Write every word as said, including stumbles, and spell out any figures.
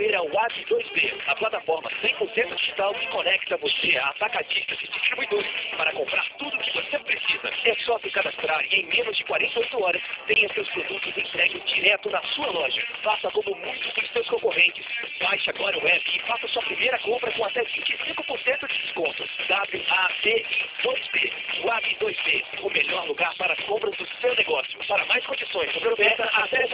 Conheça o A B dois B, a plataforma cem por cento digital que conecta você a atacadistas e distribuidores para comprar tudo o que você precisa. É só se cadastrar e em menos de quarenta e oito horas tenha seus produtos entregues direto na sua loja. Faça como muitos dos seus concorrentes. Baixe agora o app e faça sua primeira compra com até vinte e cinco por cento de desconto. W A B dois B, o A B dois B, o melhor lugar para as compras do seu negócio. Para mais condições, aproveita até